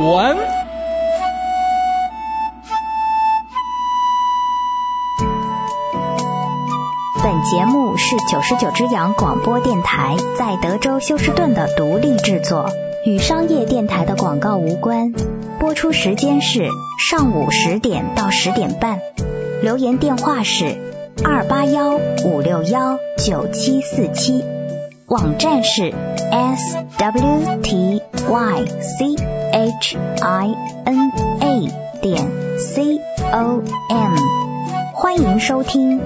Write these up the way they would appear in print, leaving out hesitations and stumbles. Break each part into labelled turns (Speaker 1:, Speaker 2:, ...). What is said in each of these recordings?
Speaker 1: 文。
Speaker 2: 本节目是99只羊广播电台在德州休斯顿的独立制作，与商业电台的广告无关。播出时间是上午10点到10点半。留言电话是281-561-9747，网站是 swtychina.com， 欢迎收听。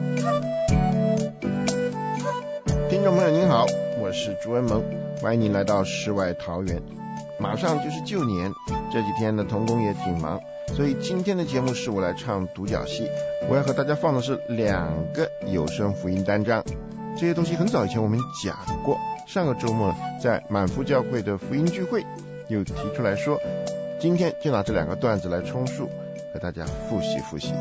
Speaker 3: 听众朋友您好，我是朱文萌，欢迎您来到世外桃源。马上就是旧年，这几天的同工也挺忙，所以今天的节目是我来唱独角戏。我要和大家放的是2个有声福音单章，这些东西很早以前我们讲过，上个周末在满福教会的福音聚会又提出来说，今天就拿这2个段子来充数，和大家复习复习。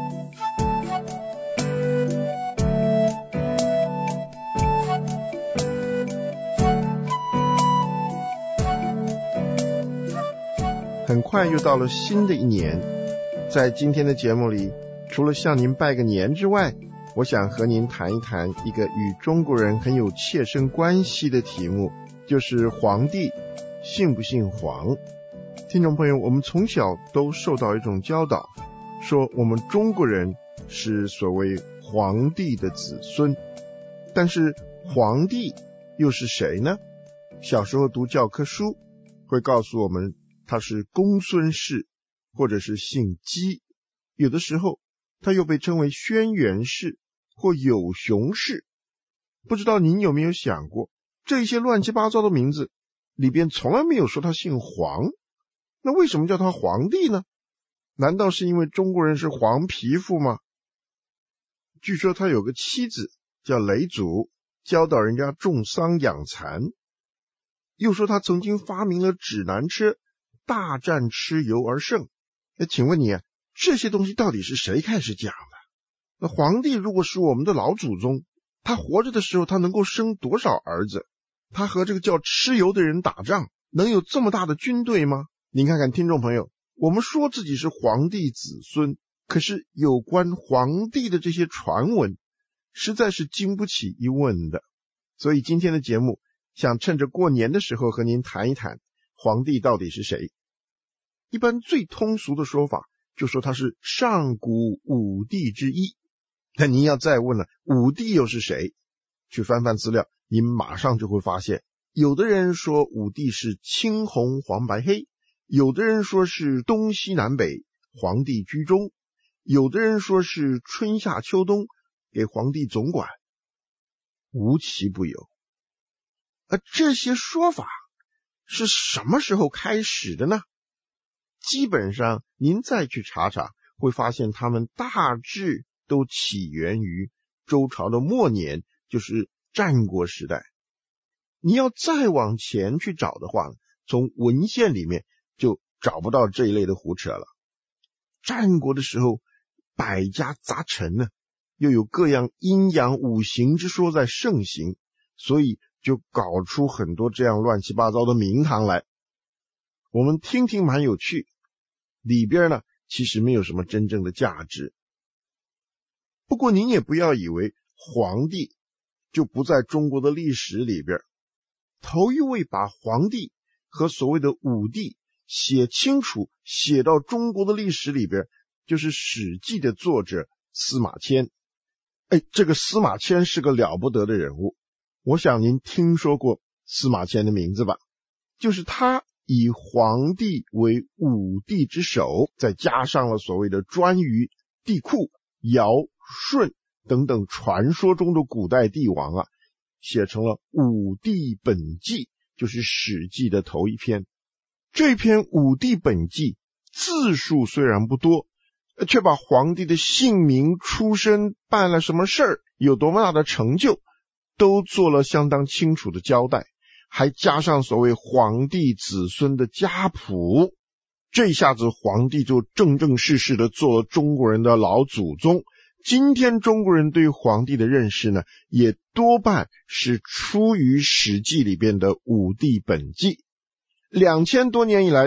Speaker 3: 很快又到了新的一年，在今天的节目里，除了向您拜个年之外，我想和您谈一谈一个与中国人很有切身关系的题目，就是皇帝信不信皇。听众朋友，我们从小都受到一种教导，说我们中国人是所谓皇帝的子孙，但是皇帝又是谁呢？小时候读教科书会告诉我们，他是公孙氏，或者是姓姬，有的时候他又被称为轩辕氏或有熊氏。不知道您有没有想过，这些乱七八糟的名字里边从来没有说他姓黄，那为什么叫他皇帝呢？难道是因为中国人是黄皮肤吗？据说他有个妻子叫嫘祖，教导人家种桑养蚕，又说他曾经发明了指南车，大战蚩尤而胜。请问你这些东西到底是谁开始讲的？那皇帝如果是我们的老祖宗，他活着的时候他能够生多少儿子？他和这个叫蚩尤的人打仗，能有这么大的军队吗？您看看听众朋友，我们说自己是皇帝子孙，可是有关皇帝的这些传闻实在是经不起一问的。所以今天的节目想趁着过年的时候和您谈一谈皇帝到底是谁。一般最通俗的说法就说他是上古五帝之一。那您要再问了，五帝又是谁？去翻翻资料，您马上就会发现，有的人说五帝是青红黄白黑，有的人说是东西南北皇帝居中，有的人说是春夏秋冬给皇帝总管，无奇不有。这些说法是什么时候开始的呢？基本上您再去查查，会发现他们大致都起源于周朝的末年，就是战国时代。你要再往前去找的话，从文献里面就找不到这一类的胡扯了。战国的时候百家杂陈呢，又有各样阴阳五行之说在盛行，所以就搞出很多这样乱七八糟的名堂来。我们听听蛮有趣，里边呢其实没有什么真正的价值。不过您也不要以为皇帝就不在中国的历史里边。头一位把皇帝和所谓的五帝写清楚写到中国的历史里边，就是史记的作者司马迁。这个司马迁是个了不得的人物，我想您听说过司马迁的名字吧？就是他以皇帝为五帝之首，再加上了所谓的颛臾、帝喾、尧、舜等等传说中的古代帝王写成了五帝本纪，就是史记的头一篇。这篇五帝本纪字数虽然不多，却把皇帝的姓名、出身、办了什么事儿、有多么大的成就都做了相当清楚的交代，还加上所谓皇帝子孙的家谱。这一下子皇帝就正正式式的做了中国人的老祖宗。今天中国人对皇帝的认识呢，也多半是出于史记里边的五帝本纪。2000多年以来，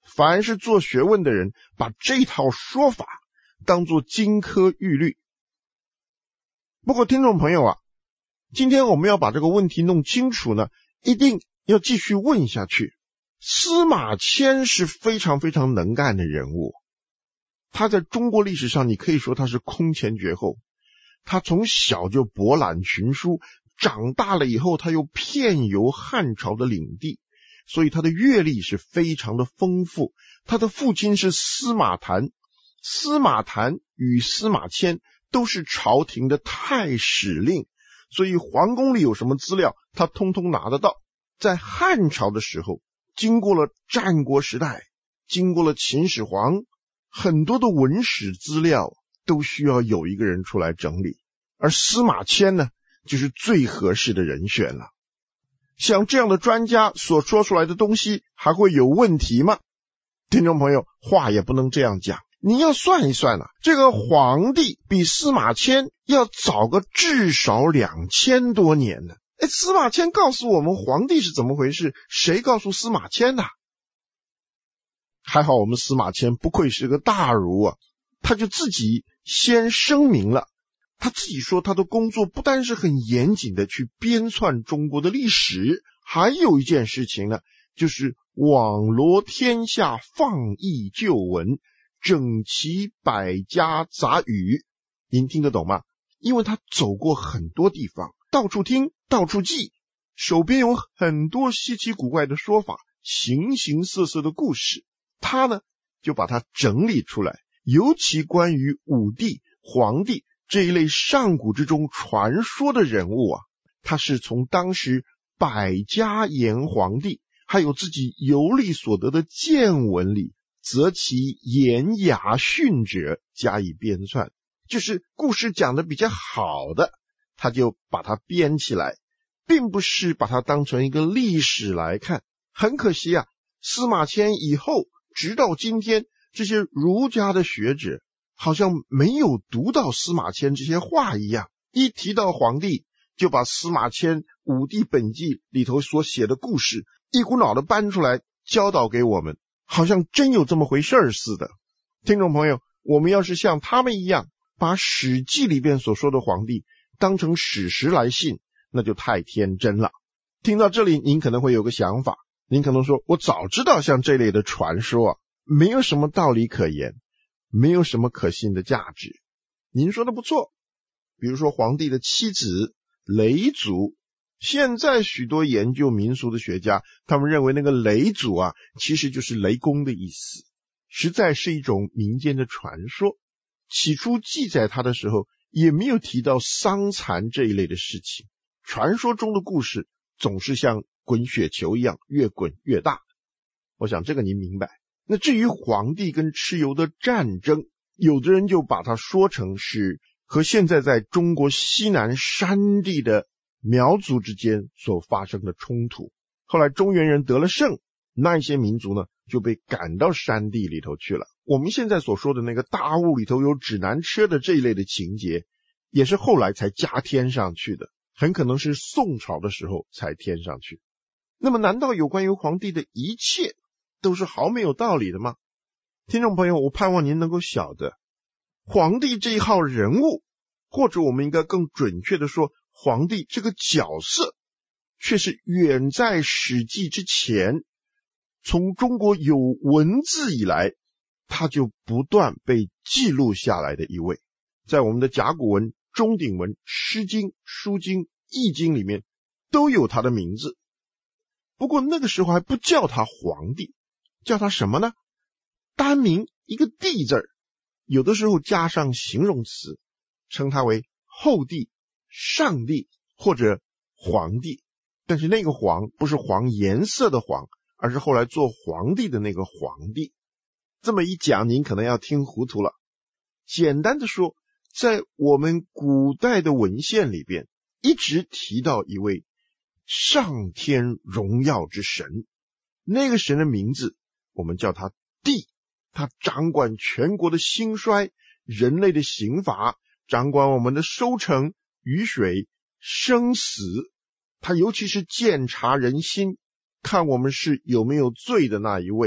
Speaker 3: 凡是做学问的人把这套说法当作金科玉律。不过听众朋友啊，今天我们要把这个问题弄清楚呢，一定要继续问下去。司马迁是非常非常能干的人物，他在中国历史上你可以说他是空前绝后。他从小就博览群书，长大了以后他又遍游汉朝的领地，所以他的阅历是非常的丰富。他的父亲是司马谈，司马谈与司马迁都是朝廷的太史令，所以皇宫里有什么资料他通通拿得到。在汉朝的时候，经过了战国时代，经过了秦始皇，很多的文史资料都需要有一个人出来整理，而司马迁呢，就是最合适的人选了。像这样的专家所说出来的东西还会有问题吗？听众朋友，话也不能这样讲。你要算一算啊，这个皇帝比司马迁要早个至少2000多年呢。司马迁告诉我们皇帝是怎么回事，谁告诉司马迁的？还好我们司马迁不愧是个大儒啊，他就自己先声明了，他自己说他的工作不但是很严谨的去编纂中国的历史，还有一件事情呢，就是网罗天下放逸旧闻，整齐百家杂语。您听得懂吗？因为他走过很多地方，到处听到处记，手边有很多稀奇古怪的说法，形形色色的故事，他呢就把它整理出来。尤其关于武帝、皇帝这一类上古之中传说的人物啊，他是从当时百家言皇帝还有自己游历所得的见闻里择其言雅训者加以编纂，就是故事讲得比较好的，他就把它编起来，并不是把它当成一个历史来看。很可惜啊，司马迁以后直到今天，这些儒家的学者好像没有读到司马迁这些话一样，一提到皇帝就把司马迁《武帝本纪》里头所写的故事一股脑的搬出来教导给我们，好像真有这么回事似的。听众朋友，我们要是像他们一样把《史记》里边所说的皇帝当成史实来信，那就太天真了。听到这里，您可能会有个想法，您可能说，我早知道像这类的传说啊，没有什么道理可言，没有什么可信的价值。您说的不错，比如说皇帝的妻子雷祖，现在许多研究民俗的学家，他们认为那个雷祖啊，其实就是雷公的意思，实在是一种民间的传说。起初记载他的时候，也没有提到丧残这一类的事情。传说中的故事总是像滚雪球一样，越滚越大。我想这个您明白。那至于皇帝跟蚩尤的战争，有的人就把它说成是和现在在中国西南山地的苗族之间所发生的冲突。后来中原人得了胜，那一些民族呢就被赶到山地里头去了。我们现在所说的那个大雾里头有指南车的这一类的情节，也是后来才加添上去的，很可能是宋朝的时候才添上去。那么难道有关于皇帝的一切都是毫没有道理的吗？听众朋友，我盼望您能够晓得，皇帝这一号人物，或者我们应该更准确的说，皇帝这个角色，却是远在史记之前，从中国有文字以来，他就不断被记录下来的一位。在我们的甲骨文、钟鼎文、诗经、书经、易经里面都有他的名字。不过那个时候还不叫他皇帝，叫他什么呢？单名一个帝字儿，有的时候加上形容词，称他为后帝、上帝或者皇帝。但是那个黄不是黄颜色的黄，而是后来做皇帝的那个皇帝。这么一讲，您可能要听糊涂了。简单的说，在我们古代的文献里边，一直提到一位上天荣耀之神，那个神的名字我们叫他帝，他掌管全国的兴衰，人类的刑罚，掌管我们的收成、雨水、生死，他尤其是鉴察人心，看我们是有没有罪的那一位。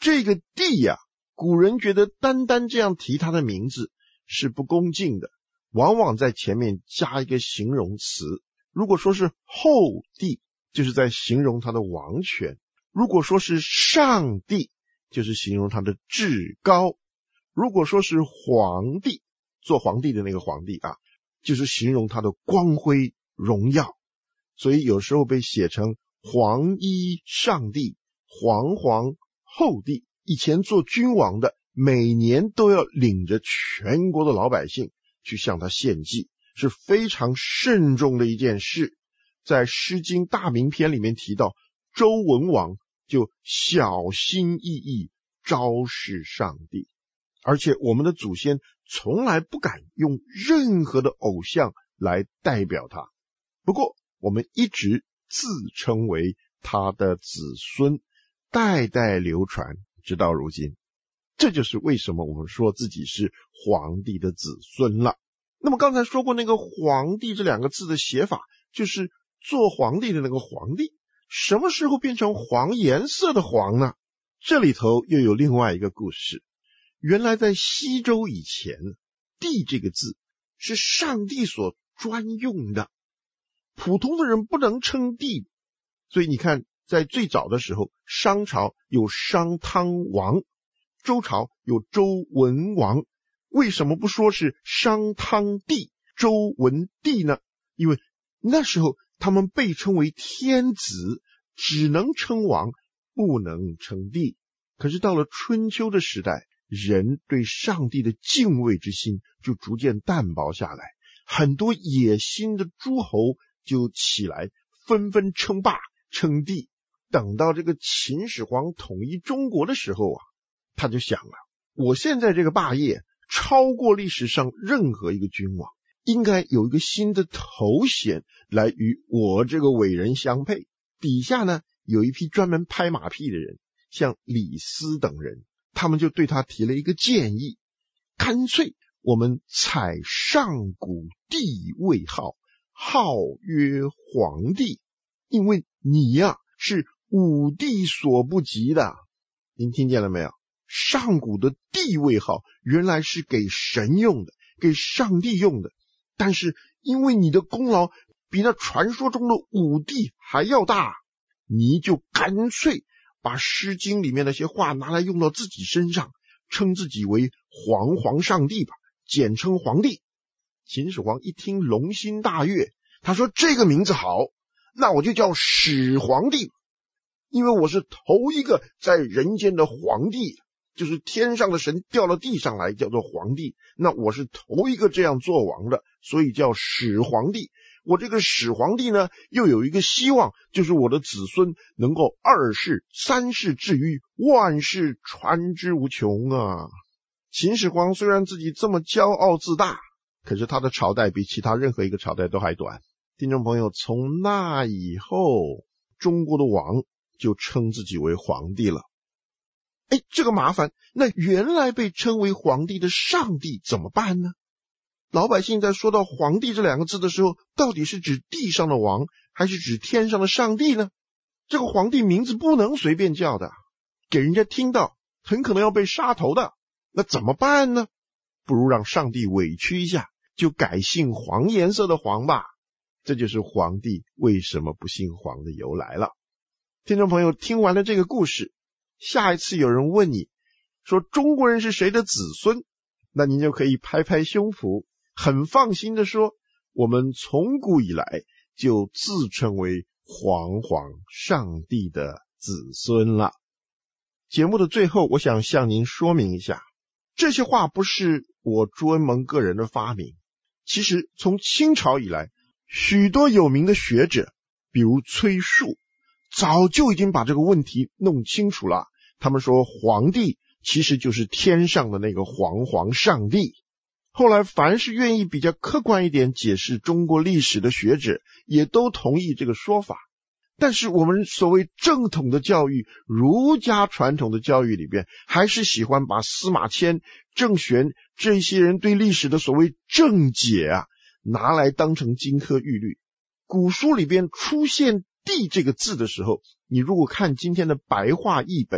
Speaker 3: 这个帝呀，古人觉得单单这样提他的名字是不恭敬的，往往在前面加一个形容词。如果说是后帝，就是在形容他的王权；如果说是上帝，就是形容他的至高；如果说是皇帝，做皇帝的那个皇帝啊，就是形容他的光辉荣耀。所以有时候被写成皇一上帝、皇后帝。以前做君王的每年都要领着全国的老百姓去向他献祭，是非常慎重的一件事。在《诗经·大名篇》里面提到，周文王就小心翼翼昭示上帝，而且我们的祖先从来不敢用任何的偶像来代表他。不过我们一直自称为他的子孙，代代流传直到如今。这就是为什么我们说自己是皇帝的子孙了。那么刚才说过，那个皇帝这两个字的写法，就是做皇帝的那个皇帝。什么时候变成黄颜色的黄呢？这里头又有另外一个故事。原来在西周以前，帝这个字是上帝所专用的，普通的人不能称帝。所以你看，在最早的时候，商朝有商汤王，周朝有周文王。为什么不说是商汤帝、周文帝呢？因为那时候他们被称为天子，只能称王，不能称帝。可是到了春秋的时代，人对上帝的敬畏之心就逐渐淡薄下来，很多野心的诸侯就起来，纷纷称霸称帝。等到这个秦始皇统一中国的时候啊，他就想了，我现在这个霸业超过历史上任何一个君王，应该有一个新的头衔来与我这个伟人相配。底下呢有一批专门拍马屁的人，像李斯等人，他们就对他提了一个建议，干脆我们采上古帝位号，号曰皇帝，因为你呀是武帝所不及的。您听见了没有？上古的帝位号原来是给神用的，给上帝用的，但是因为你的功劳比那传说中的武帝还要大，你就干脆把《诗经》里面那些话拿来用到自己身上，称自己为皇上帝吧，简称皇帝。秦始皇一听龙心大悦，他说这个名字好，那我就叫始皇帝，因为我是头一个在人间的皇帝，就是天上的神掉到地上来叫做皇帝，那我是头一个这样做王的，所以叫始皇帝。我这个始皇帝呢，又有一个希望，就是我的子孙能够二世三世至于万世传之无穷啊。秦始皇虽然自己这么骄傲自大，可是他的朝代比其他任何一个朝代都还短。听众朋友，从那以后，中国的王就称自己为皇帝了。这个麻烦，那原来被称为皇帝的上帝怎么办呢？老百姓在说到皇帝这两个字的时候，到底是指地上的王，还是指天上的上帝呢？这个皇帝名字不能随便叫的，给人家听到很可能要被杀头的，那怎么办呢？不如让上帝委屈一下，就改姓黄颜色的黄吧。这就是皇帝为什么不姓黄的由来了。听众朋友，听完了这个故事，下一次有人问你说中国人是谁的子孙，那您就可以拍拍胸脯，很放心的说，我们从古以来就自称为皇上帝的子孙了。节目的最后，我想向您说明一下，这些话不是我朱恩蒙个人的发明，其实从清朝以来，许多有名的学者，比如崔述，早就已经把这个问题弄清楚了。他们说皇帝其实就是天上的那个皇上帝。后来凡是愿意比较客观一点解释中国历史的学者，也都同意这个说法。但是我们所谓正统的教育，儒家传统的教育里边，还是喜欢把司马迁、郑玄这些人对历史的所谓正解拿来当成金科玉律。古书里边出现帝这个字的时候，你如果看今天的白话译本，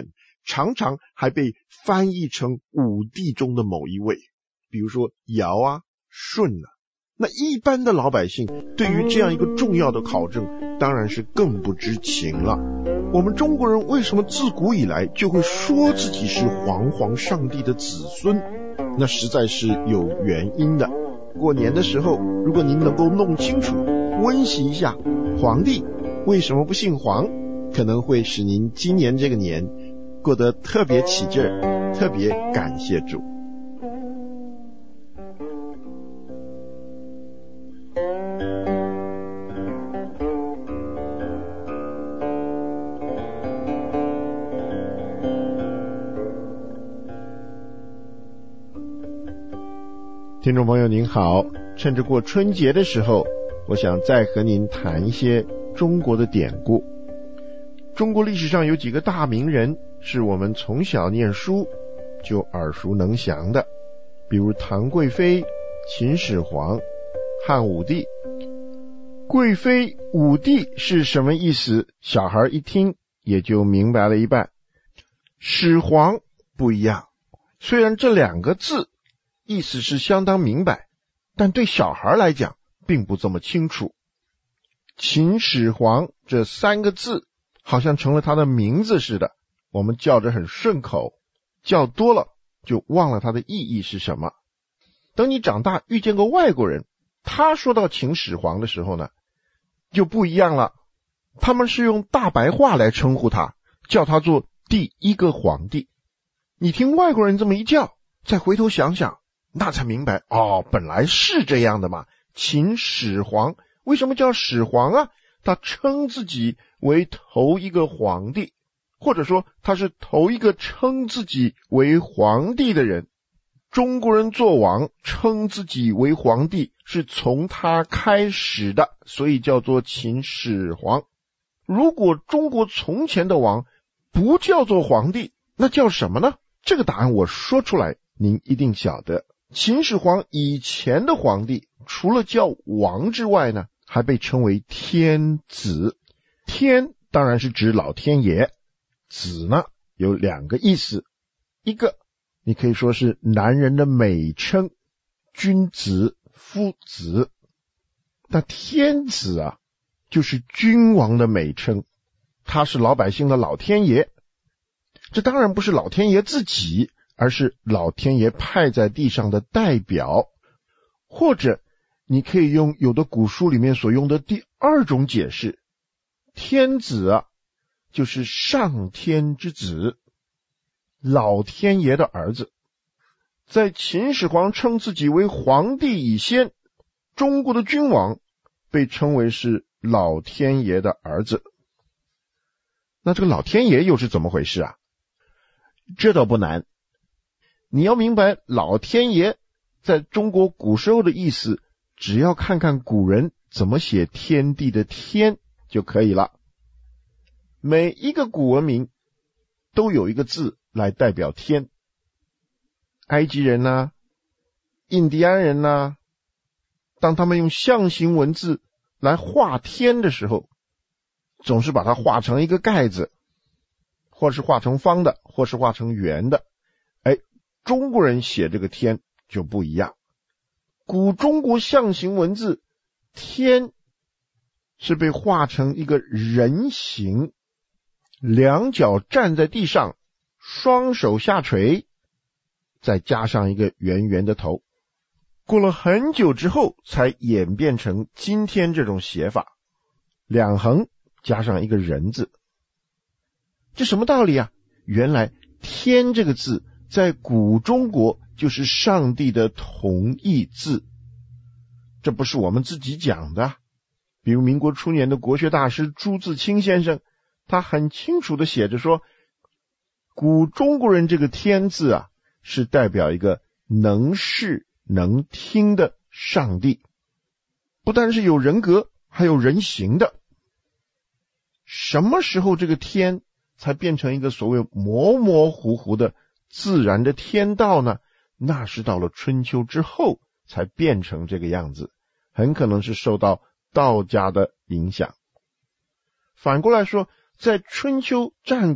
Speaker 3: 常常还被翻译成五帝中的某一位，比如说尧啊、舜啊。那一般的老百姓对于这样一个重要的考证当然是更不知情了。我们中国人为什么自古以来就会说自己是皇皇上帝的子孙？那实在是有原因的。过年的时候，如果您能够弄清楚、温习一下皇帝为什么不姓黄，可能会使您今年这个年过得特别起劲儿，特别感谢主。听众朋友您好，趁着过春节的时候，我想再和您谈一些中国的典故。中国历史上有几个大名人是我们从小念书就耳熟能详的，比如唐贵妃、秦始皇、汉武帝。贵妃、武帝是什么意思？小孩一听也就明白了一半。始皇不一样，虽然这两个字意思是相当明白，但对小孩来讲并不这么清楚。秦始皇这三个字好像成了他的名字似的，我们叫着很顺口，叫多了就忘了它的意义是什么。等你长大遇见个外国人，他说到秦始皇的时候呢，就不一样了。他们是用大白话来称呼他，叫他做第一个皇帝。你听外国人这么一叫，再回头想想，那才明白，本来是这样的嘛。秦始皇为什么叫始皇啊？他称自己为头一个皇帝，或者说他是头一个称自己为皇帝的人。中国人做王称自己为皇帝是从他开始的，所以叫做秦始皇。如果中国从前的王不叫做皇帝，那叫什么呢？这个答案我说出来您一定晓得。秦始皇以前的皇帝除了叫王之外呢，还被称为天子。天当然是指老天爷，子呢有两个意思，一个你可以说是男人的美称，君子、夫子。那天子啊，就是君王的美称，他是老百姓的老天爷。这当然不是老天爷自己，而是老天爷派在地上的代表。或者你可以用有的古书里面所用的第二种解释，天子啊，就是上天之子，老天爷的儿子。在秦始皇称自己为皇帝以先，中国的君王被称为是老天爷的儿子。那这个老天爷又是怎么回事啊？这倒不难，你要明白老天爷在中国古时候的意思，只要看看古人怎么写天地的天就可以了。每一个古文明都有一个字来代表天，埃及人啊、印第安人啊，当他们用象形文字来画天的时候，总是把它画成一个盖子，或是画成方的，或是画成圆的。中国人写这个天就不一样。古中国象形文字，天是被画成一个人形，两脚站在地上，双手下垂，再加上一个圆圆的头。过了很久之后才演变成今天这种写法，两横加上一个人字。这什么道理啊？原来天这个字在古中国就是上帝的同义字，这不是我们自己讲的。比如民国初年的国学大师朱自清先生，他很清楚地写着说，古中国人这个天字啊，是代表一个能视能听的上帝，不但是有人格，还有人形的。什么时候这个天才变成一个所谓模模糊糊的自然的天道呢？那是到了春秋之后才变成这个样子，很可能是受到道家的影响。反过来说，在春秋战国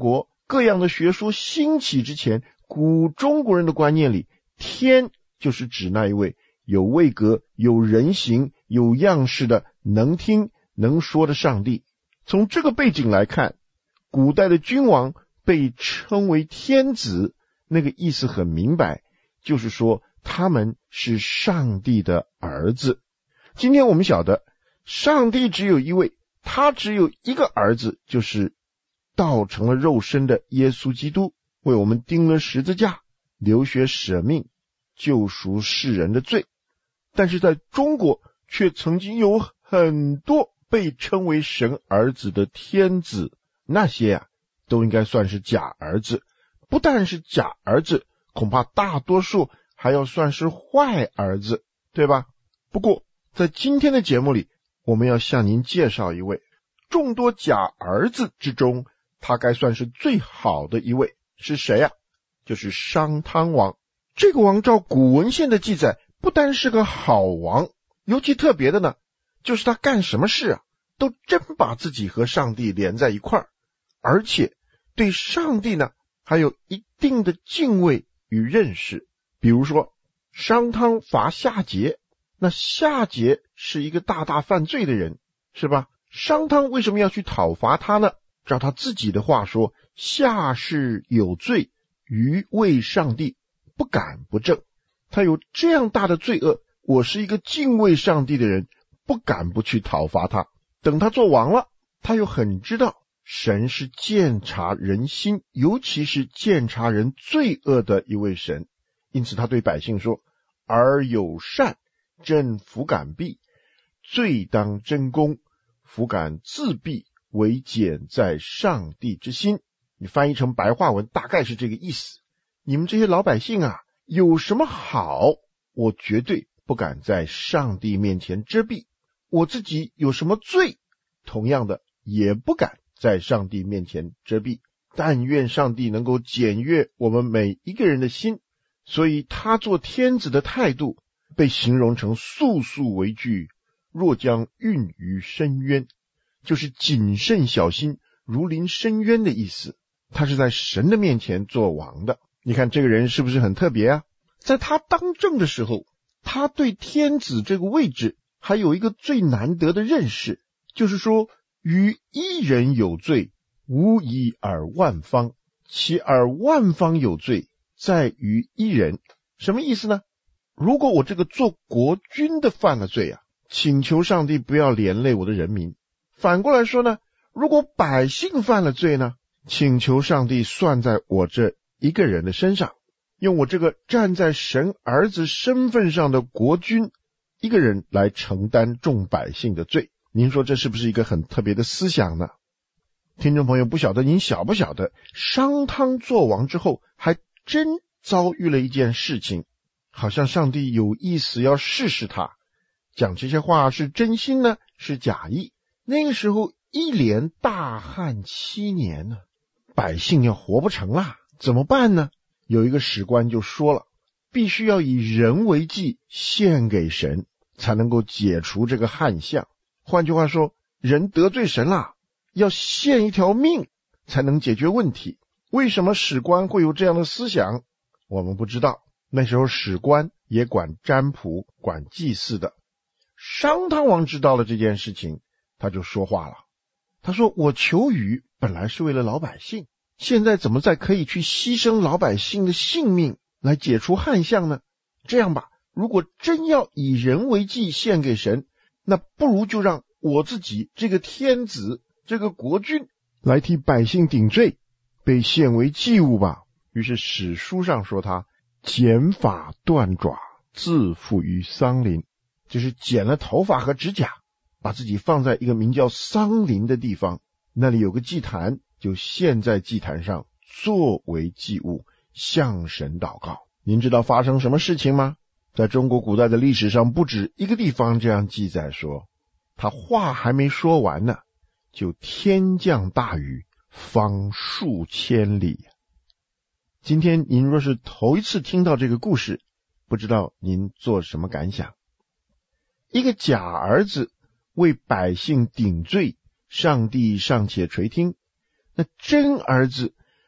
Speaker 3: 各样的学说兴起之前，古中国人的观念里，天就是指那一位有位格、有人形、有样式的能听能说的上帝。从这个背景来看，古代的君王被称为天子，那个意思很明白，就是说他们是上帝的儿子。今天我们晓得上帝只有一位，他只有一个儿子，就是道成了肉身的耶稣基督，为我们钉了十字架，流血舍命，救赎世人的罪。但是在中国却曾经有很多被称为神儿子的天子，那些都应该算是假儿子。不但是假儿子，恐怕大多数还要算是坏儿子，对吧？不过在今天的节目里，我们要向您介绍一位众多假儿子之中，他该算是最好的一位。是谁啊？就是商汤王。这个王照古文献的记载，不单是个好王，尤其特别的呢，就是他干什么事都真把自己和上帝连在一块儿，而且对上帝呢还有一定的敬畏与认识。比如说商汤伐夏桀，那夏桀是一个大犯罪的人，是吧？商汤为什么要去讨伐他呢？照他自己的话说，夏氏有罪，余为上帝，不敢不正。他有这样大的罪恶，我是一个敬畏上帝的人，不敢不去讨伐他。等他做王了，他又很知道神是鉴察人心，尤其是鉴察人罪恶的一位神。因此他对百姓说，尔有善，朕弗敢避，罪当真公，弗敢自避，唯简在上帝之心。你翻译成白话文大概是这个意思。你们这些老百姓有什么好，我绝对不敢在上帝面前遮蔽，我自己有什么罪，同样的也不敢在上帝面前遮蔽。但愿上帝能够检阅我们每一个人的心。所以他做天子的态度被形容成肃肃为惧，若将运于深渊，就是谨慎小心，如临深渊的意思。他是在神的面前做王的。你看这个人是不是很特别啊？在他当政的时候，他对天子这个位置还有一个最难得的认识，就是说于一人有罪，无以尔万方，其尔万方有罪，在于一人。什么意思呢？如果我这个做国君的犯了罪请求上帝不要连累我的人民。反过来说呢，如果百姓犯了罪呢，请求上帝算在我这一个人的身上，用我这个站在神儿子身份上的国君一个人来承担众百姓的罪。您说这是不是一个很特别的思想呢？听众朋友，不晓得您晓不晓得，商汤做王之后还真遭遇了一件事情，好像上帝有意思要试试他，讲这些话是真心呢，是假意。那个时候一连大旱7年呢，百姓要活不成了，怎么办呢？有一个史官就说了，必须要以人为祭献给神，才能够解除这个旱象。换句话说，人得罪神了，要献一条命才能解决问题。为什么史官会有这样的思想？我们不知道。那时候史官也管占卜、管祭祀的。商汤王知道了这件事情，他就说话了。他说，我求雨本来是为了老百姓，现在怎么再可以去牺牲老百姓的性命来解除旱象呢？这样吧，如果真要以人为祭献给神，那不如就让我自己这个天子，这个国君来替百姓顶罪，被献为祭物吧。于是史书上说他剪发断爪，自负于桑林，就是剪了头发和指甲，把自己放在一个名叫桑林的地方，那里有个祭坛，就献在祭坛上作为祭物，向神祷告。您知道发生什么事情吗？在中国古代的历史上不止一个地方这样记载说，他话还没说完呢，就天降大雨，方数千里。今天您若是头一次听到这个故事，不知道您做什么感想？一个假儿子为百姓顶罪，上帝尚且垂听，那真儿子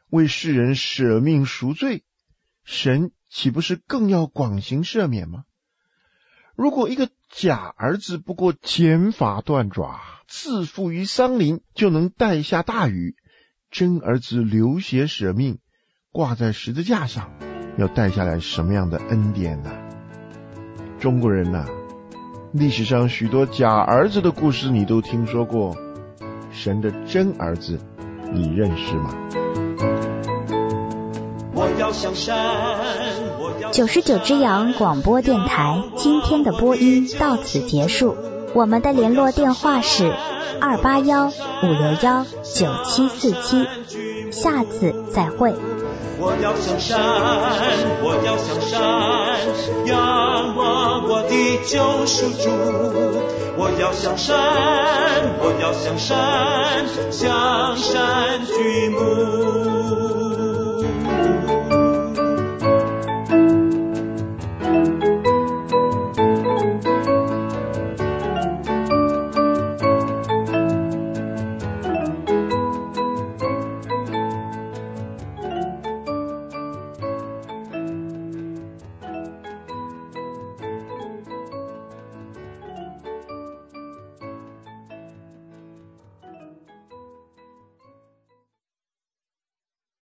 Speaker 3: 为世人舍命赎罪，神岂不是更要广行赦免吗？如果一个假儿子不过剪发断爪，自负于桑林，就能带下大雨，真儿子流血舍命，挂在十字架上，要带下来什么样的恩典呢？中国人历史上许多假儿子的故事你都听说过，神的真儿子你认识吗
Speaker 2: ？99只羊广播电台今天的播音到此结束，我们的联络电话是281-561-9747，下次再会。
Speaker 1: 我要向山，我要向山，仰望我的救赎主。我要向山，我要向山，向山举目。